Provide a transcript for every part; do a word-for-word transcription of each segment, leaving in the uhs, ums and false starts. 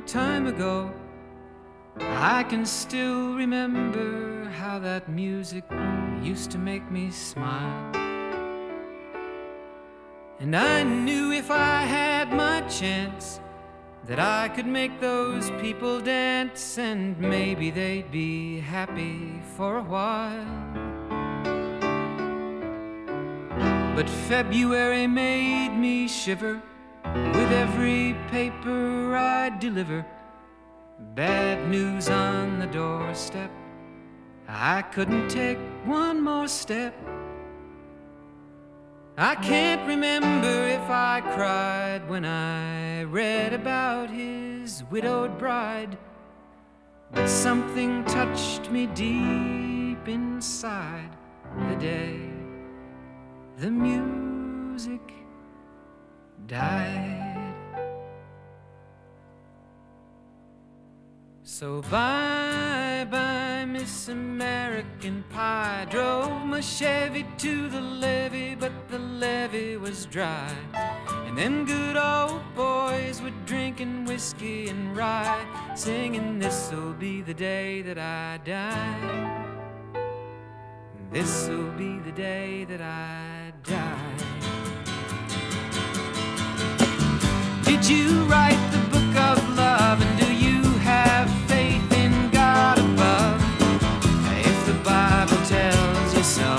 time ago. I can still remember how that music used to make me smile. And I knew if I had my chance that I could make those people dance, and maybe they'd be happy for a while. But February made me shiver with every paper I deliver. Bad news on the doorstep, I couldn't take one more step. I can't remember if I cried when I read about his widowed bride, but something touched me deep inside the day the music died. So bye-bye, Miss American Pie. Drove my Chevy to the levee, but the levee was dry. And them good old boys were drinking whiskey and rye, singing, this'll be the day that I die. This'll be the day that I die. Did you write the book of love, and do you have faith in God above? If the Bible tells you so,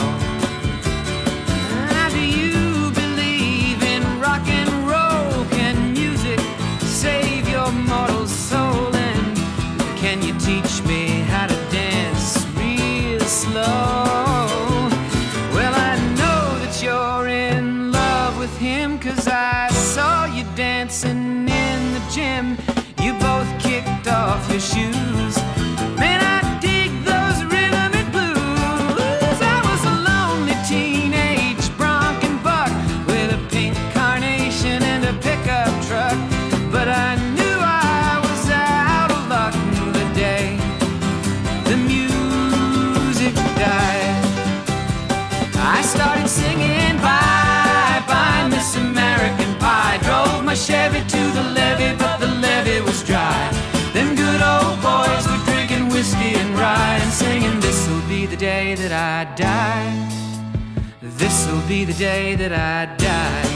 do you believe in rock and roll? Can music save your mortal soul? And can you teach me how to dance real slow? Well, I know that you're in love with him, 'cause I saw you dancing in the gym. You both kicked off your shoes. Man, I dig those rhythm and blues. I was a lonely teenage bronc and buck with a pink carnation and a pickup truck, but I knew I was out of luck the day the music died. I started singing bye bye, Miss American Pie. Drove my Chevy to the levee, but the levee was dry. Them good old boys were drinking whiskey and rye, and singing, this'll be the day that I die. This'll be the day that I die.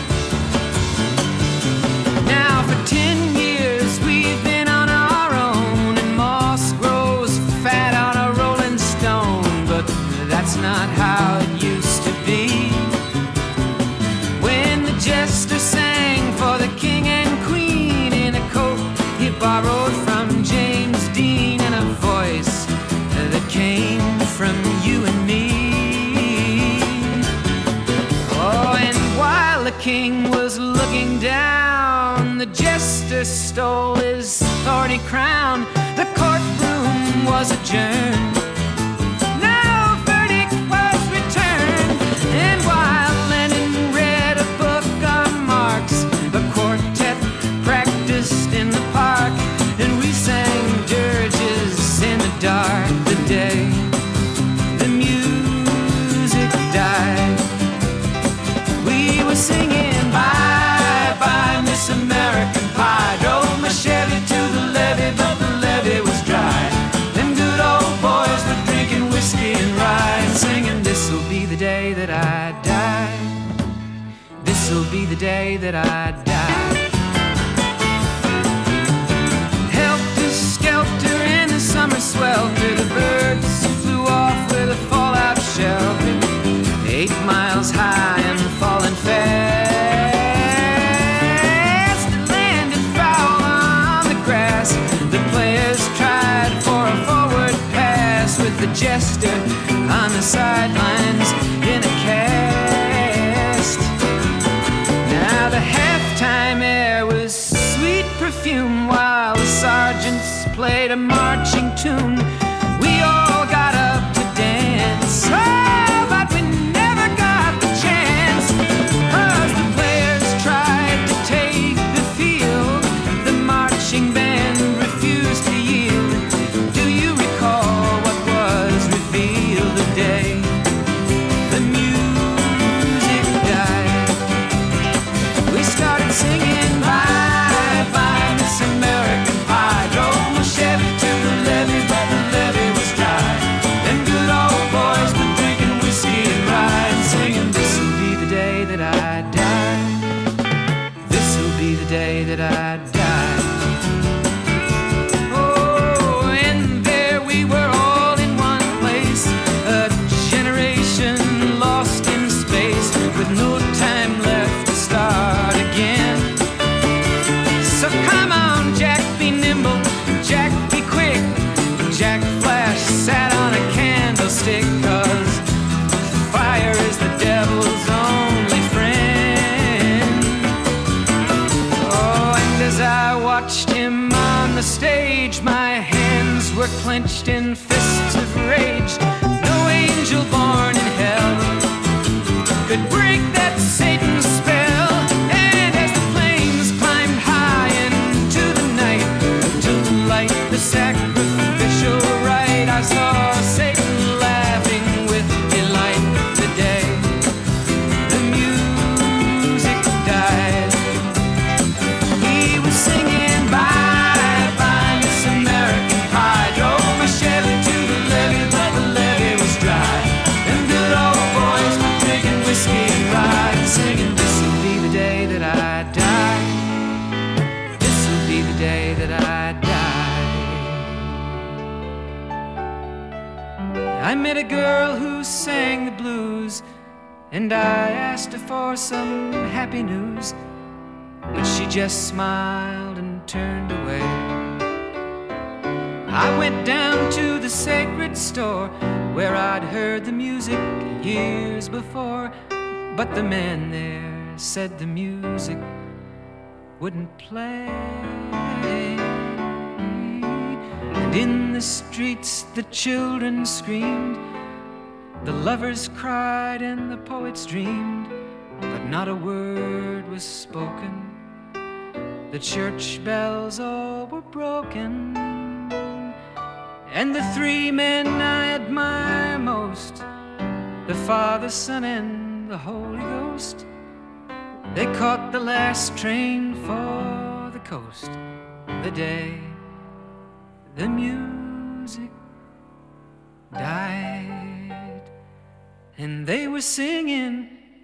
Now for ten years we've been on our own, and moss grows fat on a rolling stone, but that's not how it used to be. When the jester sang for the king and queen in a coat he borrowed from James Dean, and a voice that came from you and me. Oh, and while the king was looking down, the jester stole his thorny crown. The courtroom was adjourned. No verdict was returned. And while Lenin read a book on Marx, the quartet practiced in the park, and we sang dirges in the dark the day the music died. We were singing bye bye, Miss American Pie. Drove my Chevy to the levee, but the levee was dry. Them good old boys were drinking whiskey and rye, and singing, this'll be the day that I die. This'll be the day that I die. Helter skelter in the summer swelter, the birds flew off with a fallout shelter. Eight miles high and falling fast, it landed foul on the grass. The players tried for a forward pass, with the jester on the sidelines in a cast. Now the halftime air was sweet perfume, while the sergeants played a marching tune. We all got up to dance, oh, but we never got the chance, 'cause the players tried to take the field. The marching band refused to yield. Do you recall what was revealed the day the music died? We started singing bye bye, Miss American Pie. day that I die. Oh, and there we were all in one place, a generation lost in space, with no time left to start again. So come on, Jack, be nimble, Jack, be quick. Jack Flash sat on a candlestick, 'cause fire is the devil's only friend. Oh, and as I watched him on the stage, my hands were clenched in fists of rage. No angel born in hell could break that Satan's spell. And as the flames climbed high into the night to light the sacrificial rite, I saw Satan laughing with delight. The day the music died, he was singing bye bye Miss American Pie. Drove my Chevy to the levee, but the levee was dry. Them good old boys were drinking whiskey and rye, singing, this'll be the day that I die. This'll be the day that I die. I met a girl who sang the blues, and I asked her for some happy news, but she just smiled and turned away. I went down to the sacred store where I'd heard the music years before, but the man there said the music wouldn't play. And in the streets the children screamed, the lovers cried and the poets dreamed, but not a word was spoken. The church bells all were broken, and the three men I admire most, the Father, Son, and the Holy Ghost, they caught the last train for the coast. The day the music died, and they were singing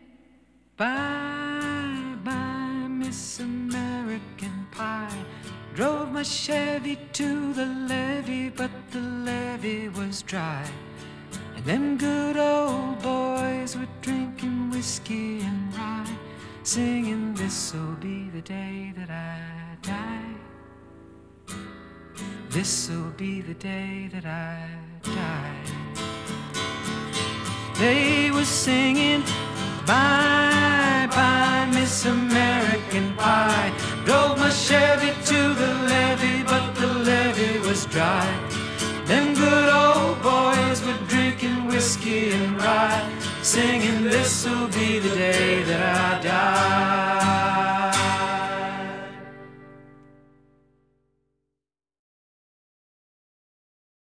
bye bye Miss American Pie. Drove my Chevy to the levee, but the levee was dry. And them good old boys were drinking whiskey and rye, singing, this'll be the day that I die. This'll be the day that I die. They were singing bye bye Miss American Pie. Drove my Chevy to the levee, but the levee was dry. Them good old boys were drinking whiskey and rye, singing, this'll be the day that I die.